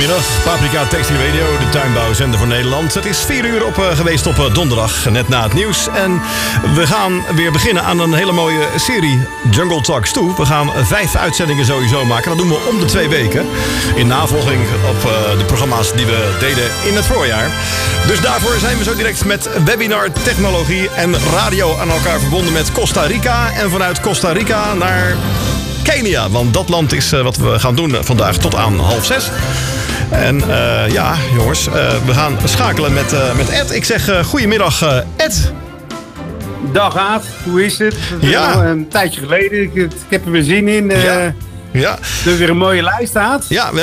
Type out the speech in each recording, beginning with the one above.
Goedemiddag, Paprika Textie Radio, de tuinbouwzender voor Nederland. Het is 4 uur geweest op donderdag, net na het nieuws. En we gaan weer beginnen aan een hele mooie serie Jungle Talks 2. We gaan 5 uitzendingen sowieso maken. Dat doen we om de 2 weken. In navolging op de programma's die we deden in het voorjaar. Dus daarvoor zijn we zo direct met webinar, technologie en radio aan elkaar verbonden met Costa Rica. En vanuit Costa Rica naar Kenia, want dat land is wat we gaan doen vandaag tot aan 5:30. En ja, jongens, we gaan schakelen met Ed. Ik zeg goedemiddag, Ed. Dag Aad, hoe is het? Ja. Een tijdje geleden, ik heb er weer zin in. Ja. Dus weer een mooie lijst, Aad. Ja, we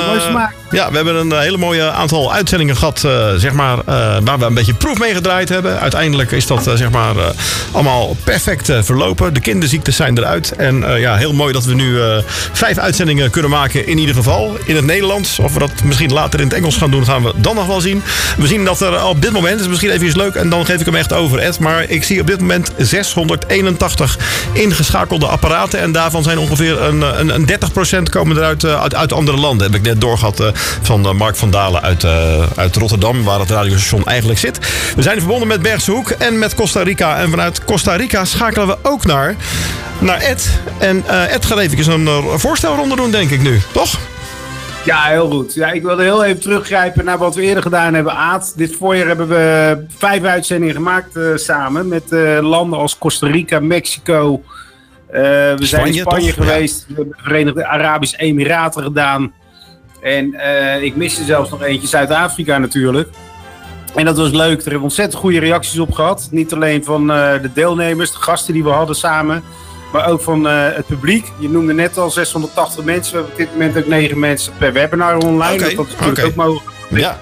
hebben een hele mooie aantal uitzendingen gehad, zeg maar, waar we een beetje proef mee gedraaid hebben. Uiteindelijk is dat zeg maar allemaal perfect verlopen. De kinderziektes zijn eruit. En ja, heel mooi dat we nu 5 uitzendingen kunnen maken in ieder geval. In het Nederlands. Of we dat misschien later in het Engels gaan doen, gaan we dan nog wel zien. We zien dat er op dit moment, is misschien even leuk, en dan geef ik hem echt over, Ed. Maar ik zie op dit moment 681 ingeschakelde apparaten. En daarvan zijn ongeveer een 30% komen eruit uit andere landen. Heb ik net doorgehad van Mark van Dalen uit Rotterdam, waar het radiostation eigenlijk zit. We zijn verbonden met Bergse Hoek en met Costa Rica. En vanuit Costa Rica schakelen we ook naar Ed. En Ed gaat even een voorstelronde doen, denk ik nu. Toch? Ja, heel goed. Ja, ik wilde heel even teruggrijpen naar wat we eerder gedaan hebben, Aad. Dit voorjaar hebben we 5 uitzendingen gemaakt samen met landen als Costa Rica, Mexico. We zijn in Spanje geweest. Ja. We hebben de Verenigde Arabische Emiraten gedaan. En ik miste zelfs nog eentje, Zuid-Afrika natuurlijk. En dat was leuk. Er hebben ontzettend goede reacties op gehad. Niet alleen van de deelnemers, de gasten die we hadden samen. Maar ook van het publiek. Je noemde net al 680 mensen. We hebben op dit moment ook 9 mensen per webinar online. Dat is natuurlijk ook mogelijk. Ja,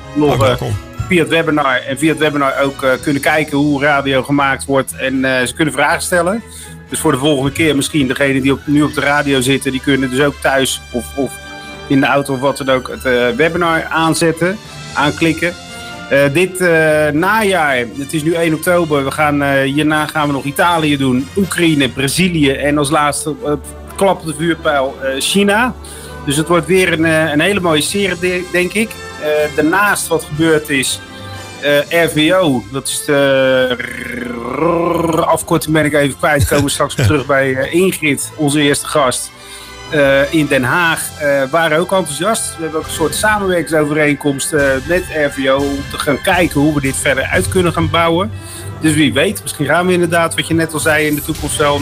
via het webinar. En via het webinar ook kunnen kijken hoe radio gemaakt wordt. En ze kunnen vragen stellen. Dus voor de volgende keer misschien degenen die nu op de radio zitten, die kunnen dus ook thuis of in de auto of wat dan ook het webinar aanklikken. Dit najaar, het is nu 1 oktober, hierna gaan we nog Italië doen, Oekraïne, Brazilië en als laatste klap op de vuurpijl China. Dus het wordt weer een hele mooie serie, denk ik. Daarnaast wat gebeurd is, RVO, dat is de afkorting ben ik even kwijt. Komen we straks terug bij Ingrid, onze eerste gast. In Den Haag waren ook enthousiast. We hebben ook een soort samenwerkingsovereenkomst met RVO om te gaan kijken hoe we dit verder uit kunnen gaan bouwen. Dus wie weet, misschien gaan we inderdaad, wat je net al zei, in de toekomst wel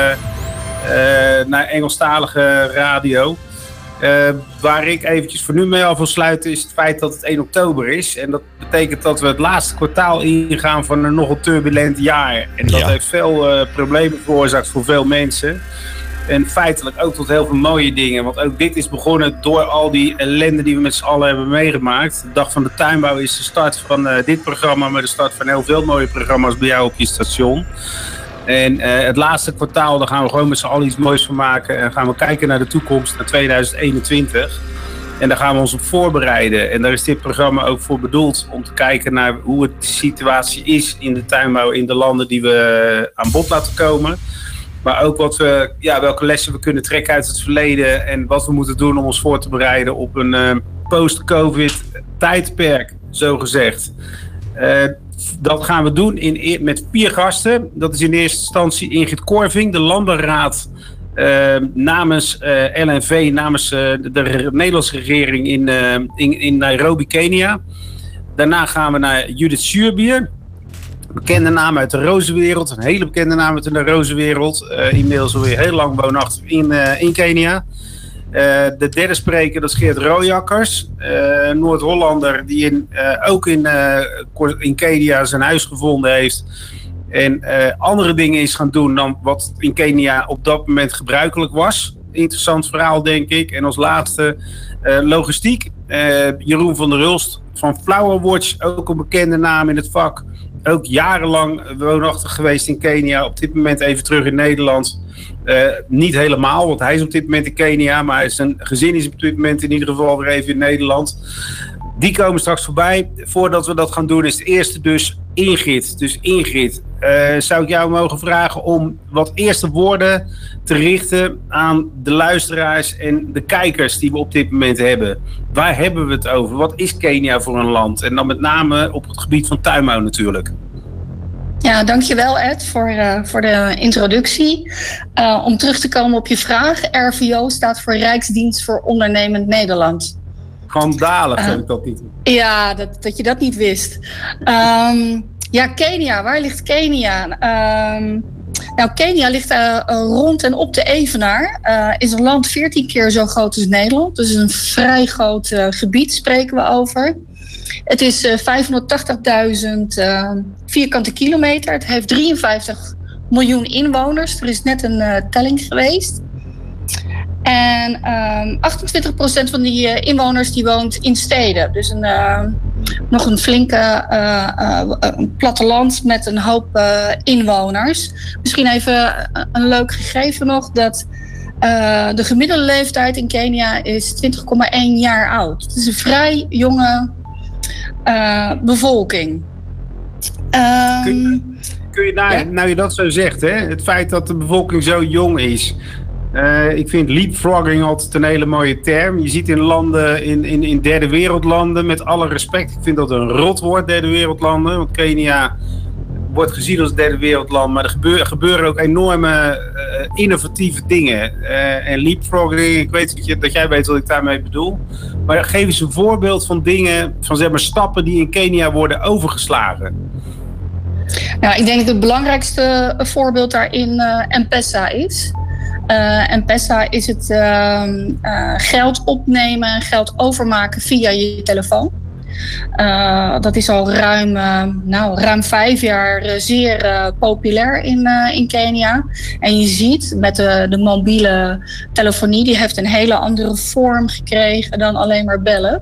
naar Engelstalige radio. Waar ik eventjes voor nu mee af wil sluiten is het feit dat het 1 oktober is. En dat betekent dat we het laatste kwartaal ingaan van een nogal turbulent jaar. En dat heeft veel problemen veroorzaakt voor veel mensen. En feitelijk ook tot heel veel mooie dingen. Want ook dit is begonnen door al die ellende die we met z'n allen hebben meegemaakt. De Dag van de Tuinbouw is de start van dit programma, maar de start van heel veel mooie programma's bij jou op je station. En het laatste kwartaal, daar gaan we gewoon met z'n allen iets moois van maken. En gaan we kijken naar de toekomst, naar 2021. En daar gaan we ons op voorbereiden. En daar is dit programma ook voor bedoeld. Om te kijken naar hoe de situatie is in de tuinbouw in de landen die we aan bod laten komen. Maar ook welke lessen we kunnen trekken uit het verleden. En wat we moeten doen om ons voor te bereiden op een post-covid tijdperk, zo gezegd. Dat gaan we doen met 4 gasten. Dat is in eerste instantie Ingrid Korving, de Landbouwraad namens LNV, namens de Nederlandse regering in Nairobi, Kenia. Daarna gaan we naar Judith Suurbier, bekende naam uit de rozenwereld, een hele bekende naam uit de rozenwereld. Inmiddels alweer heel lang woonachtig in Kenia. De derde spreker, dat is Geert Rooijakkers, Noord-Hollander, die ook in Kenia zijn huis gevonden heeft. En andere dingen is gaan doen dan wat in Kenia op dat moment gebruikelijk was. Interessant verhaal, denk ik. En als laatste logistiek. Jeroen van der Hulst van Flowerwatch, ook een bekende naam in het vak. Ook jarenlang woonachtig geweest in Kenia. Op dit moment even terug in Nederland. Niet helemaal, want hij is op dit moment in Kenia. Maar zijn gezin is op dit moment in ieder geval weer even in Nederland. Die komen straks voorbij. Voordat we dat gaan doen is het eerste dus Ingrid. Dus Ingrid, zou ik jou mogen vragen om wat eerste woorden te richten aan de luisteraars en de kijkers die we op dit moment hebben. Waar hebben we het over? Wat is Kenia voor een land? En dan met name op het gebied van tuinbouw natuurlijk. Ja, dankjewel Ed voor de introductie. Om terug te komen op je vraag. RVO staat voor Rijksdienst voor Ondernemend Nederland. Schandalig vind ik dat niet. Ja, dat je dat niet wist. Ja, Kenia. Waar ligt Kenia? Nou, Kenia ligt rond en op de Evenaar. Is een land 14 keer zo groot als Nederland. Dus een vrij groot gebied spreken we over. Het is 580.000 vierkante kilometer. Het heeft 53 miljoen inwoners. Er is net een telling geweest. En 28% van die inwoners die woont in steden. Dus nog een flinke platteland met een hoop inwoners. Misschien even een leuk gegeven nog dat de gemiddelde leeftijd in Kenia is 20,1 jaar oud. Het is een vrij jonge bevolking. Kun je nou je dat zo zegt, hè? Het feit dat de bevolking zo jong is. Ik vind leapfrogging altijd een hele mooie term. Je ziet in landen, in derde wereldlanden, met alle respect. Ik vind dat een rotwoord, derde wereldlanden. Want Kenia wordt gezien als derde wereldland. Maar er gebeuren ook enorme innovatieve dingen. En leapfrogging, ik weet dat jij weet wat ik daarmee bedoel. Maar geef eens een voorbeeld van dingen, van zeg maar stappen die in Kenia worden overgeslagen. Nou, ik denk dat het belangrijkste voorbeeld daarin M-Pesa is. M-Pesa is het geld opnemen en geld overmaken via je telefoon. Dat is al ruim 5 jaar zeer populair in Kenia. En je ziet met de mobiele telefonie, die heeft een hele andere vorm gekregen dan alleen maar bellen.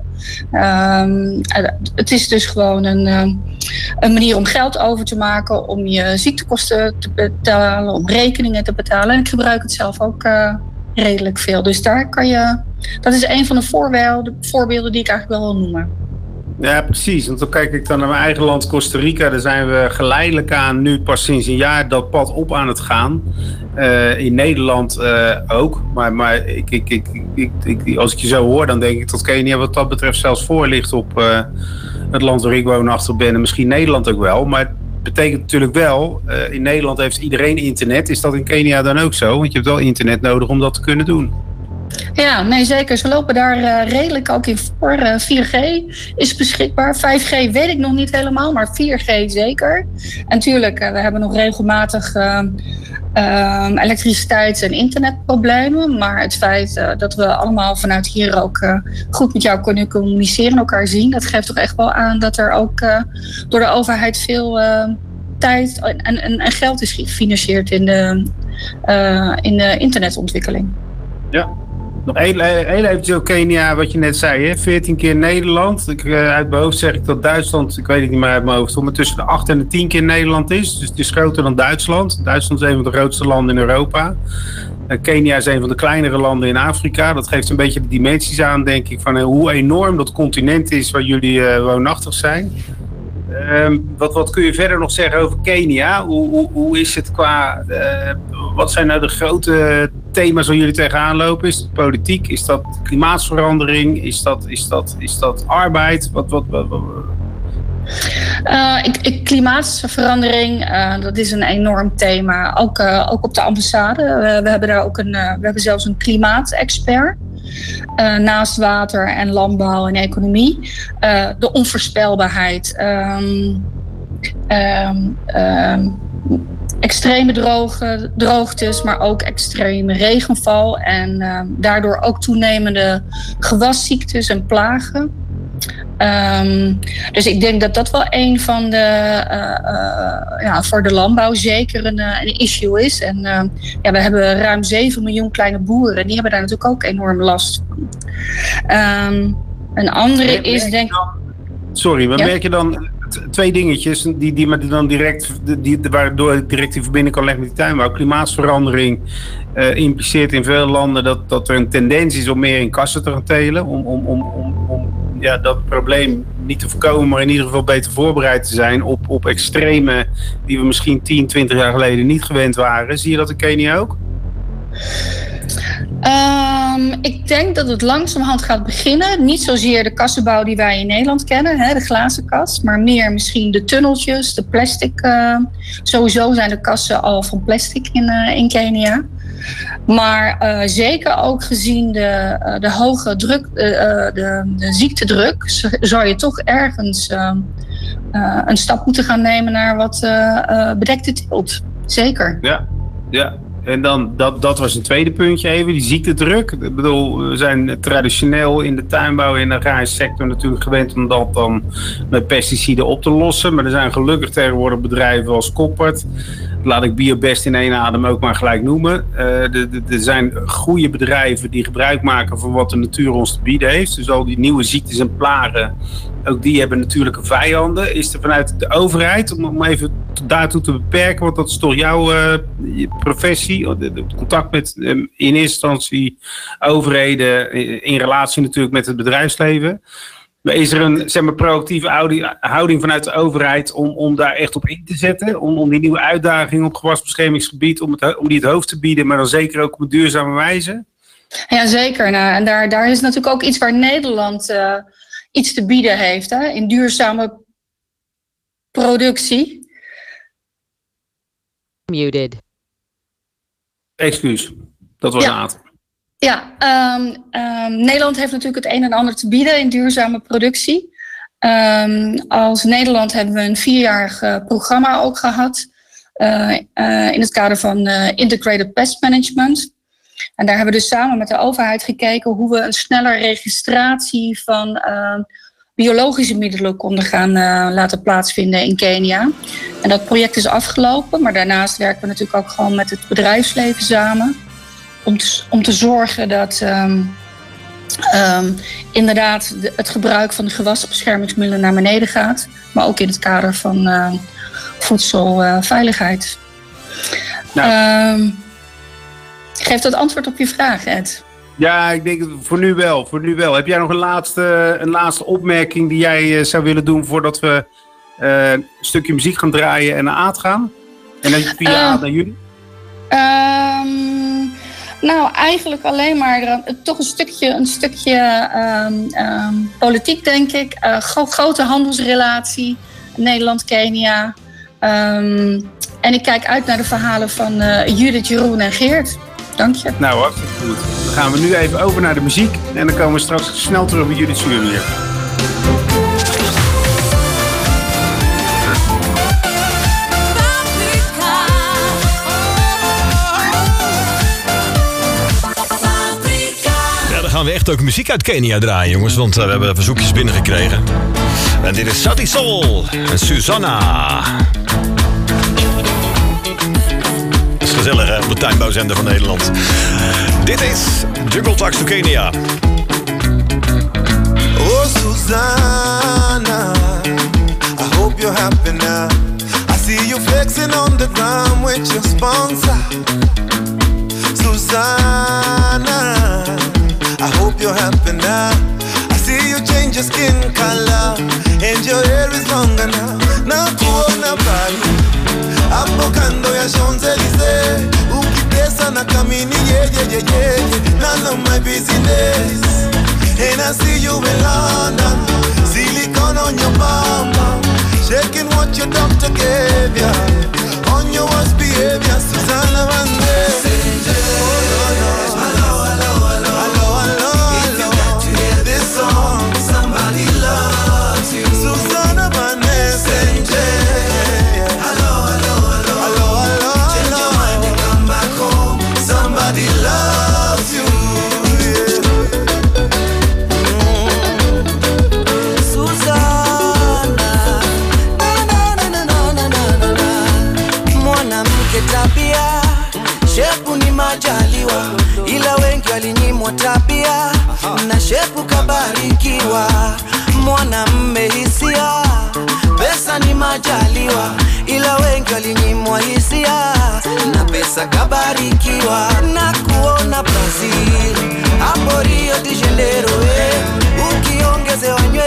Het is dus gewoon een manier om geld over te maken, om je ziektekosten te betalen, om rekeningen te betalen. En ik gebruik het zelf ook redelijk veel. Dus dat is een van de voorbeelden die ik eigenlijk wel wil noemen. Ja, precies. Want dan kijk ik dan naar mijn eigen land, Costa Rica. Daar zijn we geleidelijk aan, nu pas sinds een jaar, dat pad op aan het gaan. In Nederland ook. Maar als ik je zo hoor, dan denk ik dat Kenia wat dat betreft zelfs voor ligt op het land waar ik woonachtig ben. En misschien Nederland ook wel. Maar het betekent natuurlijk wel, in Nederland heeft iedereen internet. Is dat in Kenia dan ook zo? Want je hebt wel internet nodig om dat te kunnen doen. Ja, nee zeker. Ze lopen daar redelijk ook in voor. 4G is beschikbaar. 5G weet ik nog niet helemaal, maar 4G zeker. En natuurlijk, we hebben nog regelmatig elektriciteits- en internetproblemen. Maar het feit dat we allemaal vanuit hier ook goed met jou kunnen communiceren en elkaar zien, dat geeft toch echt wel aan dat er ook door de overheid veel tijd en geld is gefinancierd in de internetontwikkeling. Ja. Nog heel eventjes op Kenia, wat je net zei, hè? 14 keer Nederland. Uit mijn hoofd zeg ik dat Duitsland, ik weet het niet meer uit mijn hoofd, maar tussen de 8 en de 10 keer Nederland is. Dus het is groter dan Duitsland. Duitsland is een van de grootste landen in Europa. Kenia is een van de kleinere landen in Afrika. Dat geeft een beetje de dimensies aan, denk ik, van hoe enorm dat continent is waar jullie woonachtig zijn. Wat kun je verder nog zeggen over Kenia? Hoe is het qua... wat zijn nou de grote thema's waar jullie tegenaan lopen? Is het politiek? Is dat klimaatverandering? Is dat arbeid? Klimaatverandering, dat is een enorm thema. Ook op de ambassade. We hebben daar ook we hebben zelfs een klimaatexpert. Naast water en landbouw en economie. De onvoorspelbaarheid. Extreme droogtes, maar ook extreme regenval. En daardoor ook toenemende gewasziektes en plagen. Dus ik denk dat dat wel een van de, voor de landbouw zeker een issue is. En we hebben ruim 7 miljoen kleine boeren. Die hebben daar natuurlijk ook enorm last van. Een andere is denk ik... Sorry, maar merk je dan twee dingetjes die dan direct, waardoor ik direct die verbinding kan leggen met die tuinbouw. Klimaatverandering impliceert in veel landen dat er een tendens is om meer in kassen te gaan telen. Om dat probleem niet te voorkomen, maar in ieder geval beter voorbereid te zijn op extreme die we misschien 10, 20 jaar geleden niet gewend waren. Zie je dat in Kenia ook? Ik denk dat het langzamerhand gaat beginnen. Niet zozeer de kassenbouw die wij in Nederland kennen, de glazen kas, maar meer misschien de tunneltjes, de plastic. Sowieso zijn de kassen al van plastic in Kenia. Maar zeker ook gezien de hoge druk, de ziektedruk, zou je toch ergens een stap moeten gaan nemen naar wat bedekte teelt. Zeker. Ja. En dan, dat was een tweede puntje even, die ziektedruk. Ik bedoel, we zijn traditioneel in de tuinbouw en de agrarische sector natuurlijk gewend om dat dan met pesticiden op te lossen. Maar er zijn gelukkig tegenwoordig bedrijven als Koppert. Laat ik Biobest in één adem ook maar gelijk noemen. Er zijn goede bedrijven die gebruik maken van wat de natuur ons te bieden heeft. Dus al die nieuwe ziektes en plagen, ook die hebben natuurlijke vijanden. Is er vanuit de overheid, om even daartoe te beperken, want dat is toch jouw professie, het contact met in eerste instantie overheden in relatie natuurlijk met het bedrijfsleven. Maar is er een proactieve houding vanuit de overheid om daar echt op in te zetten? Om die nieuwe uitdaging op gewasbeschermingsgebied, om die het hoofd te bieden, maar dan zeker ook op een duurzame wijze? Ja, zeker. Nou, en daar is natuurlijk ook iets waar Nederland iets te bieden heeft, in duurzame productie. Muted. Excuus, dat was Aad. Ja, Nederland heeft natuurlijk het een en ander te bieden in duurzame productie. Als Nederland hebben we een 4-jarig programma ook gehad in het kader van Integrated Pest Management. En daar hebben we dus samen met de overheid gekeken hoe we een snelle registratie van biologische middelen konden gaan laten plaatsvinden in Kenia. En dat project is afgelopen, maar daarnaast werken we natuurlijk ook gewoon met het bedrijfsleven samen. Om te zorgen dat inderdaad het gebruik van de gewasbeschermingsmiddelen naar beneden gaat. Maar ook in het kader van voedselveiligheid. Geeft dat antwoord op je vraag, Ed? Ja, ik denk voor nu wel. Heb jij nog een laatste opmerking die jij zou willen doen voordat we een stukje muziek gaan draaien en naar Aad gaan? En dan via Aad naar jullie? Nou, eigenlijk alleen maar toch een stukje politiek, denk ik. Grote handelsrelatie, Nederland-Kenia. En ik kijk uit naar de verhalen van Judith, Jeroen en Geert. Dank je. Nou, hartstikke goed. Dan gaan we nu even over naar de muziek. En dan komen we straks snel terug bij Judith Jeroen weer. Gaan we echt ook muziek uit Kenia draaien, jongens, want we hebben verzoekjes binnengekregen. En dit is Sati Soul en Susanna. Dat is gezellig, hè, op de tuinbouwzender van Nederland. Dit is Jungle Talks to Kenia. Oh Susanna, I hope you're happy now. I see you flexing on the ground with your sponsor. Susanna, I hope you're happy now. I see you change your skin color and your hair is longer now. Nakuona pale hapo kando ya Champs-Élysées, ukitesa na kamini yeah. None of my business. And I see you in London, silicone on your bum, shaking what your doctor gave ya. On your worst behavior, Susanna Vande. Shepu ni majaliwa, ila wengi walinyimwa tabia, na shepu kabarikiwa. Mwanamme hisia, pesa ni majaliwa, ila wengi walinyimwa hisia, na pesa kabarikiwa. Na kuona Brazil, hapo Rio de Janeiro, ukiongezewa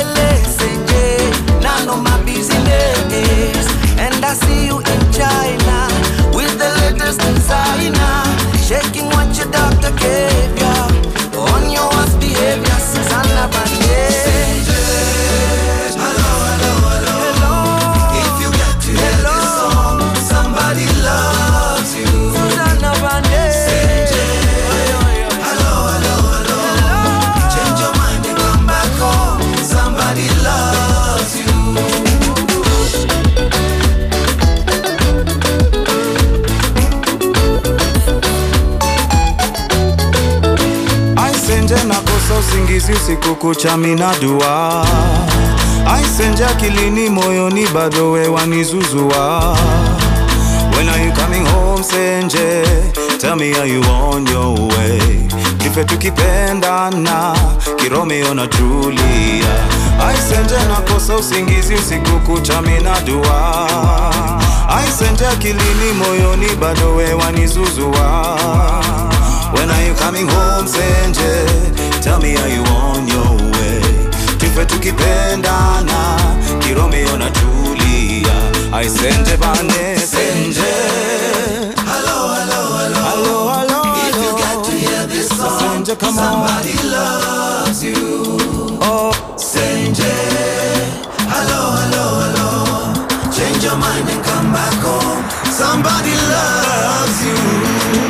usingizi usiku kucha mina dua. Aisenja kilini moyoni bado we wanizuzua. When are you coming home Senje? Tell me are you on your way? Kife tukipendana Kiromeo na Julia. Aisenje nakosa usingizi usiku kucha mina dua. Aisenje kilini moyoni bado we wanizuzua. When are you coming home Senje? Tell me are you on your way? Kife tukipendana Kiromeo na Julia. Aisenje bane Senje. Hello, hello, hello. Hello, hello, hello. If you got to hear this song, Senje, come somebody loves you. Oh, Senje. Hello, hello, hello. Change your mind and come back home. Somebody loves you.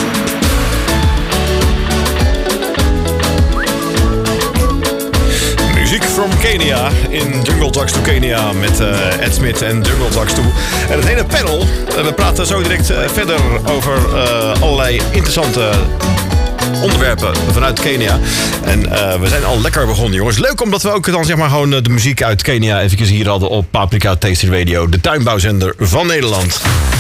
Muziek from Kenia in Jungle Talks to Kenia met Ed Smith en Jungle Talks to. En het hele panel, we praten zo direct verder over allerlei interessante onderwerpen vanuit Kenia. En we zijn al lekker begonnen, jongens. Leuk omdat we ook dan zeg maar gewoon de muziek uit Kenia eventjes hier hadden op Paprika Tasty Radio, de tuinbouwzender van Nederland.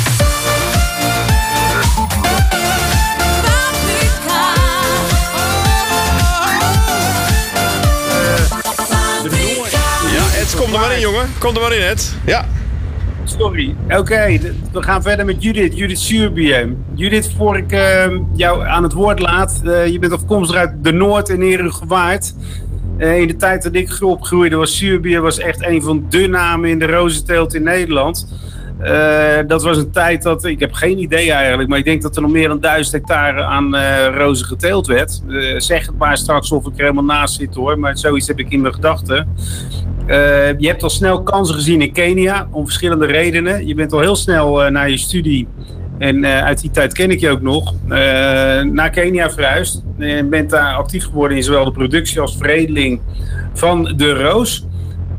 Kom er maar in, jongen. Kom er maar in, Ed. Ja. Sorry. Oké, we gaan verder met Judith Suurbier. Judith, voor ik jou aan het woord laat. Je bent afkomstig uit de Noord en Herengewaard. In de tijd dat ik opgroeide was Suurbier echt een van de namen in de rozenteelt in Nederland. Dat was een tijd dat, ik heb geen idee eigenlijk, maar ik denk dat er nog meer dan 1000 hectare aan rozen geteeld werd. Zeg het maar straks of ik er helemaal naast zit hoor, maar zoiets heb ik in mijn gedachten. Je hebt al snel kansen gezien in Kenia, om verschillende redenen. Je bent al heel snel naar je studie, en uit die tijd ken ik je ook nog, naar Kenia verhuisd. En bent daar actief geworden in zowel de productie als veredeling van de roos.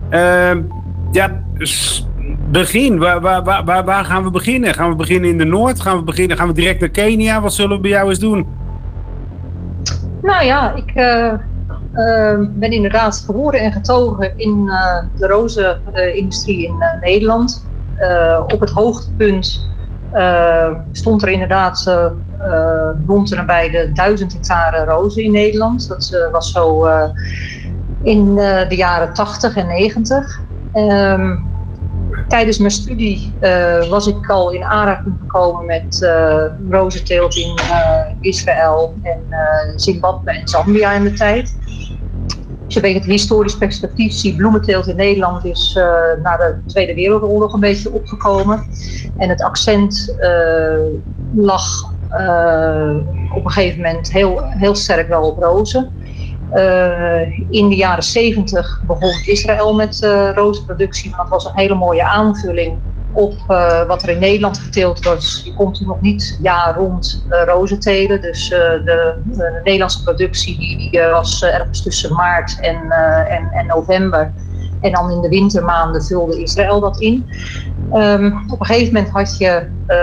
Begin. Waar gaan we beginnen? Gaan we beginnen in de Noord? Gaan we direct naar Kenia? Wat zullen we bij jou eens doen? Nou ja, ik ben inderdaad geboren en getogen in de rozenindustrie in Nederland. Op het hoogtepunt stond er inderdaad rond en nabij de 1000 hectare rozen in Nederland. Dat was zo in de jaren 80 en 90. Tijdens mijn studie was ik al in aanraking gekomen met rozenteelt in Israël en Zimbabwe en Zambia in de tijd. Als je een beetje het historisch perspectief ziet, bloementeelt in Nederland is na de Tweede Wereldoorlog een beetje opgekomen. En het accent lag op een gegeven moment heel sterk wel op rozen. In de jaren 70 begon Israël met rozenproductie. Dat was een hele mooie aanvulling op wat er in Nederland geteeld wordt. Je kon toen nog niet jaar rond rozen telen. Dus de Nederlandse productie die was ergens tussen maart en november. En dan in de wintermaanden vulde Israël dat in. Op een gegeven moment had je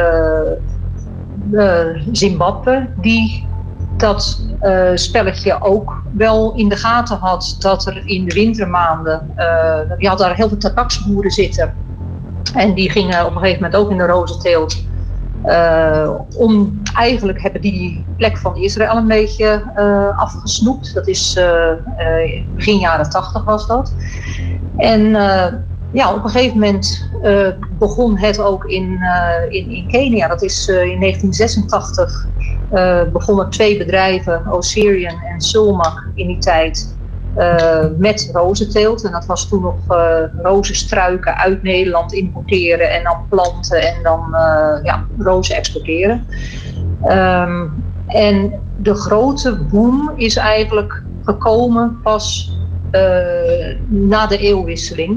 Zimbabwe die dat spelletje ook wel in de gaten had, dat er in de wintermaanden, je had daar heel veel tabaksboeren zitten. En die gingen op een gegeven moment ook in de rozenteelt. Eigenlijk hebben die plek van Israël een beetje afgesnoept. Dat is begin jaren 80 was dat. En op een gegeven moment begon het ook in Kenia. Dat is in 1986 begonnen 2 bedrijven, Osirian en Sulmak in die tijd, met rozenteelt. En dat was toen nog rozenstruiken uit Nederland importeren en dan planten en dan rozen exporteren. En de grote boom is eigenlijk gekomen pas na de eeuwwisseling.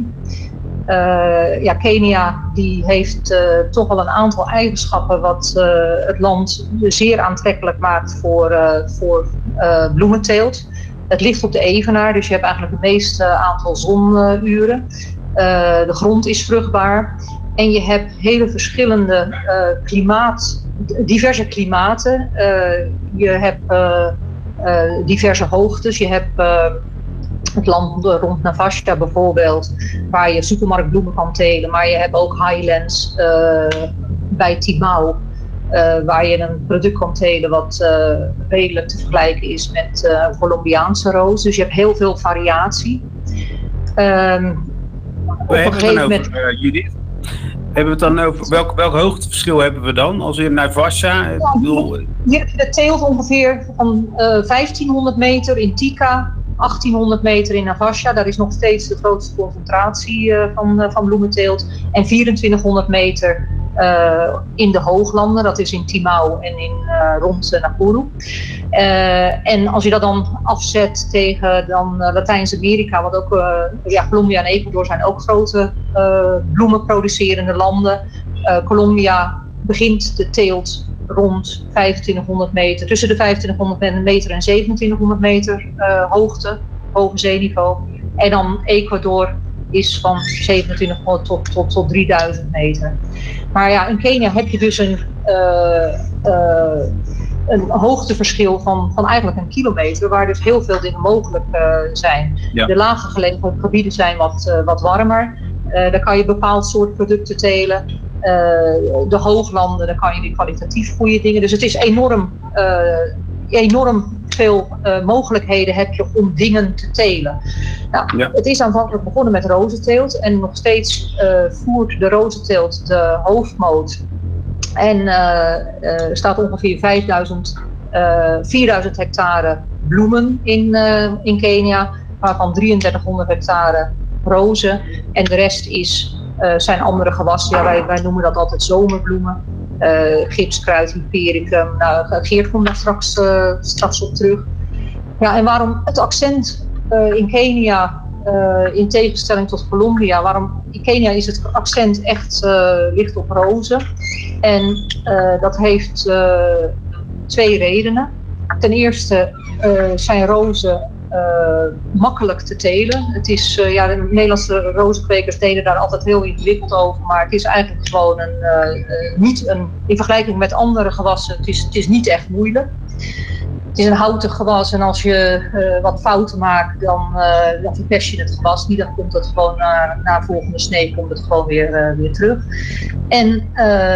Kenia die heeft toch wel een aantal eigenschappen wat het land zeer aantrekkelijk maakt voor bloementeelt. Het ligt op de evenaar, dus je hebt eigenlijk het meeste aantal zonuren. De grond is vruchtbaar en je hebt hele verschillende diverse klimaten. Je hebt diverse hoogtes. Je hebt het land rond Navasha bijvoorbeeld, waar je supermarktbloemen kan telen. Maar je hebt ook highlands bij Timau, waar je een product kan telen wat redelijk te vergelijken is met Colombiaanse roos. Dus je hebt heel veel variatie. Op een gegeven moment, Judith? Hebben we het dan over welk hoogteverschil hebben we dan? Als in Navasha? Hier heb je de teelt ongeveer van 1500 meter in Tika, 1800 meter in Navasha. Daar is nog steeds de grootste concentratie van bloementeelt. En 2400 meter in de hooglanden, dat is in Timau en rond Nakuru. En als je dat dan afzet tegen Latijns-Amerika, wat ook Colombia en Ecuador zijn ook grote bloemenproducerende landen. Colombia begint de teelt rond 2500 meter, tussen de 2500 meter en 2700 meter hoogte, hoge zeeniveau. En dan Ecuador is van 2700 tot 3000 meter. Maar ja, in Kenia heb je dus een hoogteverschil van eigenlijk een kilometer, waar dus heel veel dingen mogelijk zijn. Ja. De lager gelegen gebieden zijn wat warmer. Daar kan je een bepaald soort producten telen. De hooglanden, daar kan je die kwalitatief goede dingen. Dus het is enorm veel mogelijkheden heb je om dingen te telen. Nou, ja. Het is aanvankelijk begonnen met rozenteelt en nog steeds voert de rozenteelt de hoofdmoot. En staat ongeveer 4000 hectare bloemen in Kenia, waarvan 3300 hectare rozen. En de rest zijn andere gewassen. Ja, wij noemen dat altijd zomerbloemen. Gipskruid, hypericum. Nou, Geert komt daar straks op terug. Ja, en waarom het accent in Kenia, in tegenstelling tot Colombia, in Kenia is het accent echt ligt op rozen. En dat heeft 2 redenen. Ten eerste zijn rozen makkelijk te telen. Het is, de Nederlandse rozenkwekers deden daar altijd heel ingewikkeld over, maar het is eigenlijk gewoon in vergelijking met andere gewassen, het is niet echt moeilijk. Het is een houtig gewas en als je wat fouten maakt, dan verpest je het gewas niet. Dan komt het gewoon na volgende snee komt het gewoon weer terug. En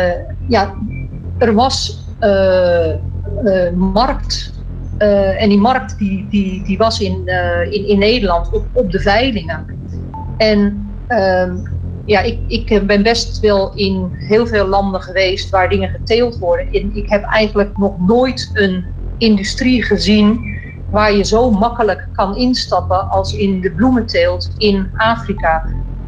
er was markt. En die markt die was in Nederland op de veilingen. En ik ben best wel in heel veel landen geweest waar dingen geteeld worden. En ik heb eigenlijk nog nooit een industrie gezien waar je zo makkelijk kan instappen als in de bloementeelt in Afrika.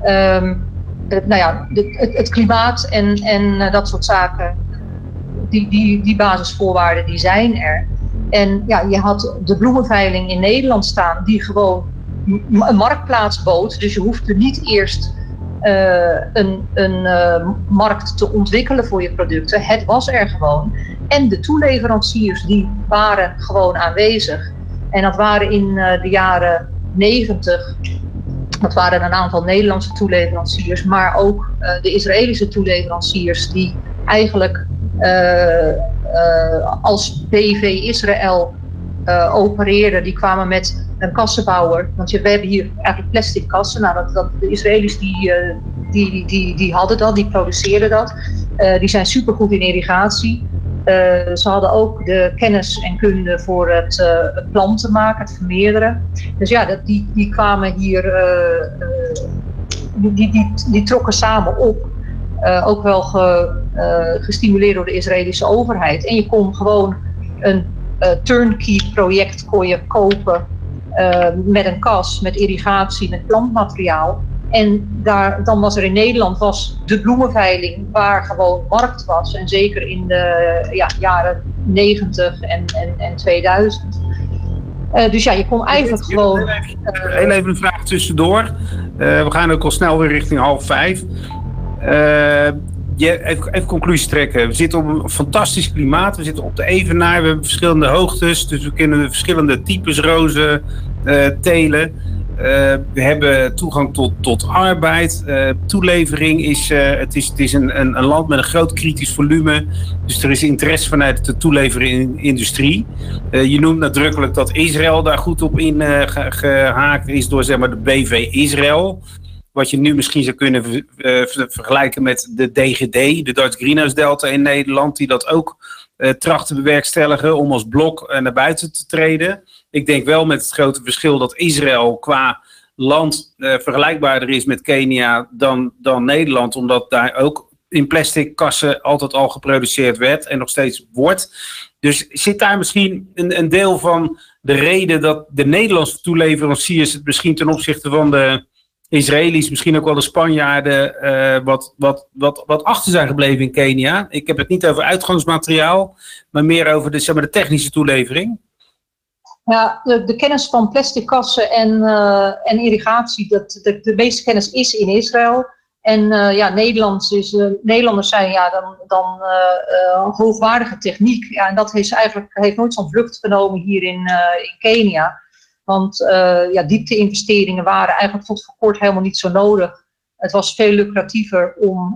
Het klimaat en dat soort zaken, die basisvoorwaarden die zijn er. En ja, je had de bloemenveiling in Nederland staan die gewoon een marktplaats bood. Dus je hoefde niet eerst een markt te ontwikkelen voor je producten. Het was er gewoon. En de toeleveranciers die waren gewoon aanwezig. En dat waren in de jaren 90. Dat waren een aantal Nederlandse toeleveranciers. Maar ook de Israëlische toeleveranciers die eigenlijk als BV Israël opereerden. Die kwamen met een kassenbouwer. Want we hebben hier eigenlijk plastic kassen. Nou, de Israëli's die hadden dat, die produceerden dat. Die zijn supergoed in irrigatie. Ze hadden ook de kennis en kunde voor het planten maken, het vermeerderen. Dus ja, die kwamen hier, die trokken samen op. Ook wel gestimuleerd door de Israëlische overheid. En je kon gewoon een turnkey project kopen met een kas, met irrigatie, met plantmateriaal. En dan was er in Nederland de bloemenveiling waar gewoon markt was. En zeker in de jaren 90 en 2000. Dus ja, je kon eigenlijk gewoon... Heel even een vraag tussendoor. We gaan ook al snel weer richting 4:30. Even conclusie trekken. We zitten op een fantastisch klimaat. We zitten op de evenaar. We hebben verschillende hoogtes. Dus we kunnen verschillende types rozen telen. We hebben toegang tot arbeid. Toelevering is... Het is een land met een groot kritisch volume. Dus er is interesse vanuit de toeleverende industrie. Je noemt nadrukkelijk dat Israël daar goed op in gehaakt is door zeg maar de BV Israël. Wat je nu misschien zou kunnen vergelijken met de DGD, de Dutch Greenhouse Delta in Nederland, die dat ook tracht te bewerkstelligen om als blok naar buiten te treden. Ik denk wel met het grote verschil dat Israël qua land vergelijkbaarder is met Kenia dan Nederland, omdat daar ook in plastic kassen altijd al geproduceerd werd en nog steeds wordt. Dus zit daar misschien een deel van de reden dat de Nederlandse toeleveranciers het misschien ten opzichte van de Israëli's, misschien ook wel de Spanjaarden, wat achter zijn gebleven in Kenia? Ik heb het niet over uitgangsmateriaal, maar meer over de technische toelevering. Ja, de kennis van plastic kassen en irrigatie, de meeste kennis is in Israël. En Nederlanders zijn dan hoogwaardige techniek. Ja, en dat heeft nooit zo'n vlucht genomen hier in Kenia. Want diepte-investeringen waren eigenlijk tot voor kort helemaal niet zo nodig. Het was veel lucratiever om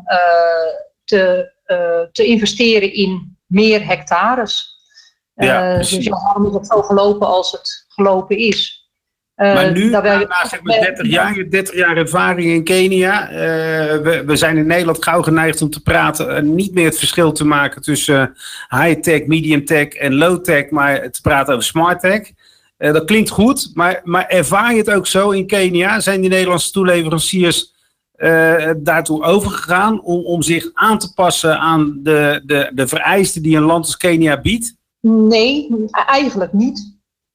te investeren in meer hectares. Dus waarom is het zo gelopen als het gelopen is? Maar nu, na 30 jaar ervaring in Kenia, we zijn in Nederland gauw geneigd om te praten, niet meer het verschil te maken tussen high-tech, medium-tech en low-tech, maar te praten over smart-tech. Dat klinkt goed, maar ervaar je het ook zo in Kenia? Zijn die Nederlandse toeleveranciers daartoe overgegaan om zich aan te passen aan de vereisten die een land als Kenia biedt? Nee, eigenlijk niet.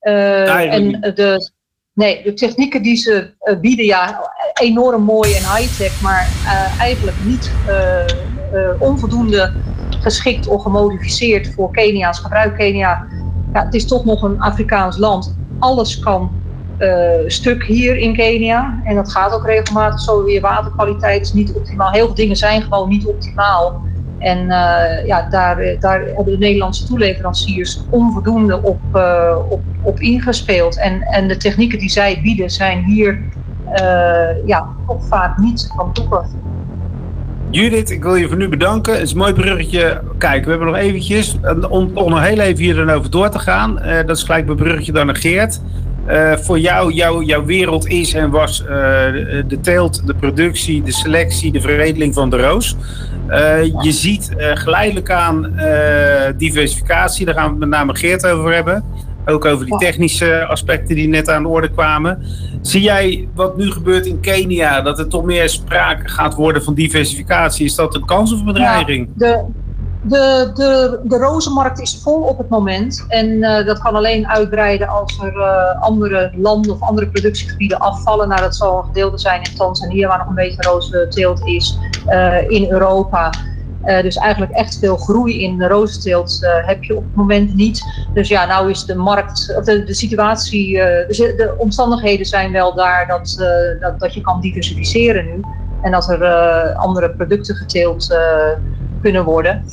De technieken die ze bieden, enorm mooi en high-tech, maar eigenlijk niet onvoldoende geschikt of gemodificeerd voor Kenia's gebruik. Kenia, het is toch nog een Afrikaans land. Alles kan stuk hier in Kenia en dat gaat ook regelmatig zo weer. Waterkwaliteit is niet optimaal. Heel veel dingen zijn gewoon niet optimaal. En daar hebben de Nederlandse toeleveranciers onvoldoende op ingespeeld. En de technieken die zij bieden zijn hier toch vaak niet van toepassing. Judith, ik wil je voor nu bedanken. Het is een mooi bruggetje. Kijk, we hebben nog eventjes, om toch nog heel even hier dan over door te gaan. Dat is gelijk mijn bruggetje dan naar Geert. Voor jou, jouw wereld is en was de teelt, de productie, de selectie, de veredeling van de roos. Je ziet geleidelijk aan diversificatie, daar gaan we het met name Geert over hebben. Ook over die technische aspecten die net aan de orde kwamen. Zie jij wat nu gebeurt in Kenia, dat er toch meer sprake gaat worden van diversificatie? Is dat een kans of een bedreiging? Ja, de rozenmarkt is vol op het moment. En dat kan alleen uitbreiden als er andere landen of andere productiegebieden afvallen. Nou, dat zal een gedeelte zijn in Tanzania, waar nog een beetje rozenteelt is. In Europa. Dus eigenlijk echt veel groei in de rozenteelt heb je op het moment niet. Dus nou is de markt, de situatie, de omstandigheden zijn wel daar dat je kan diversificeren nu. En dat er andere producten geteeld kunnen worden.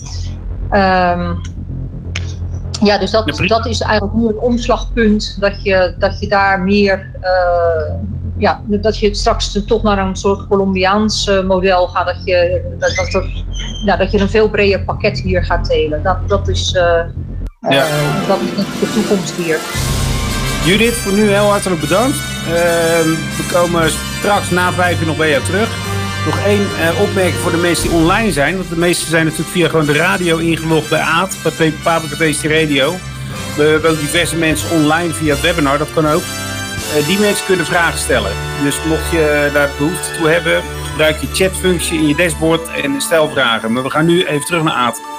Dus dat is eigenlijk nu een omslagpunt dat je daar meer... dat je straks toch naar een soort Colombiaans model gaat. Dat je een veel breder pakket hier gaat telen. Dat is de toekomst hier. Judith, voor nu heel hartelijk bedankt. We komen straks na 5 uur nog bij jou terug. Nog één opmerking voor de mensen die online zijn. Want de meesten zijn natuurlijk via gewoon de radio ingelogd bij AAT. Bij Paprika Tasty Radio. We hebben ook diverse mensen online via het webinar. Dat kan ook. Die mensen kunnen vragen stellen. Dus mocht je daar behoefte toe hebben, gebruik je chatfunctie in je dashboard en stel vragen. Maar we gaan nu even terug naar Aad.